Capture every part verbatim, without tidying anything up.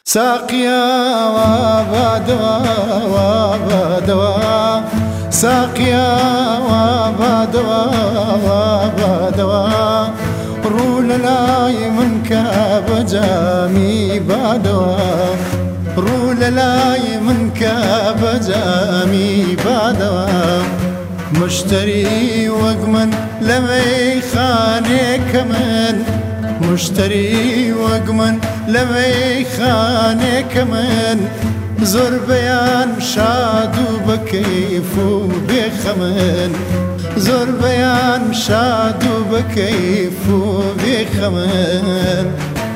ساقيا وابدوا وابدوا ساقيا وابدوا وابدوا رول لاي منك بجامي بادوا رول لاي منك بجامي بادوا مشتري وقمن لمي خانك من مشتري وقمن لمي خانك من زور بيان شاد وبكيف وبخمن زور بيان شاد وبكيف وبخمن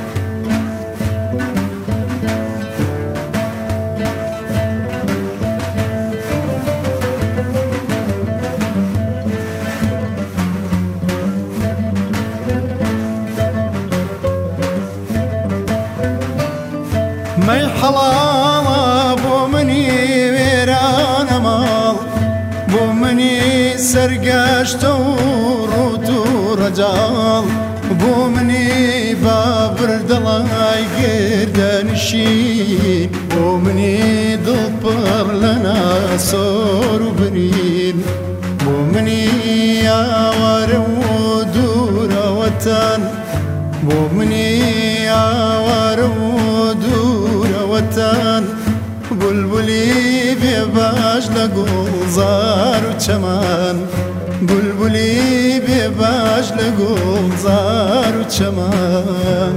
مي حلال بو مني ويران مال بو مني سرقشت ورود ورجال بو مني بابر دلاي قردن شين بو مني ضبر لنا صور وبنين بو مني يا ورود وروتان بو مني يا ورود وطن بلبلی بباش لگلزار و چمان بلبلی بباش لگلزار و چمان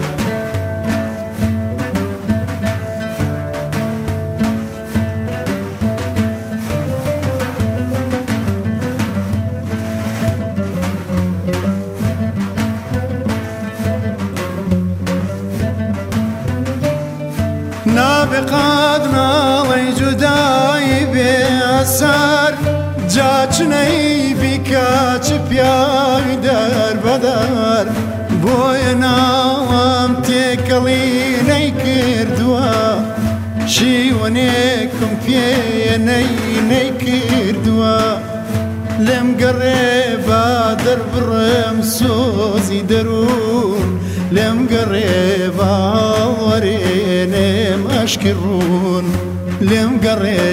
نابقاد ناڵی جودایی بێسەر جاچنەی بیکاچ پیاوی دەربەدەر بۆیە ناڵم تێکەڵی نەیکردووە شیوەنێکم پێیە نەی نەیکردووە لێم گەڕێ با دەربڕێم سۆزی دەروون لێم گەڕێ باوەڕێنێم ئەشکی ڕوون لێم گەڕێ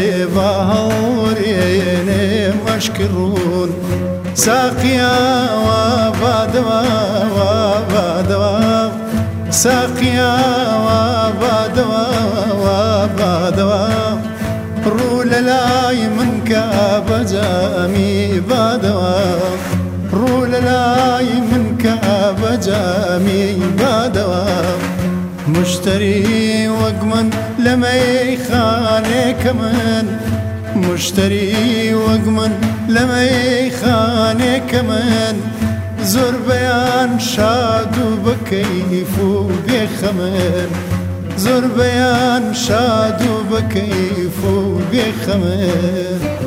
باوەڕێنێم ئەشکی ڕوون ساقیا وابادەوە وابادەوە ساقیا وابادەوە وابادەوە ڕوو لە لای من کە بەجامی بادەوە ڕوو لە لای من کە بەجامی بادەوە مشتری وەک من لە مەیخانێکە من مشتری وەک من لە مەیخانێکە من زۆر بەیان شاد و بەکەیف و بێخەمن زۆر بەیان شاد و بەکەیف و بێخەمن